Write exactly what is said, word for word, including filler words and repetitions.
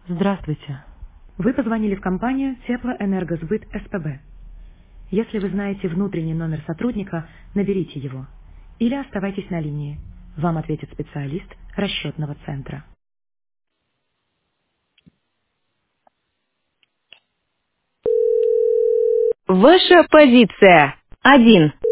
Здравствуйте. Вы позвонили в компанию Теплоэнергосбыт СПБ. Если вы знаете внутренний номер сотрудника, наберите его. Или оставайтесь на линии. Вам ответит специалист расчетного центра. Ваша позиция. Один.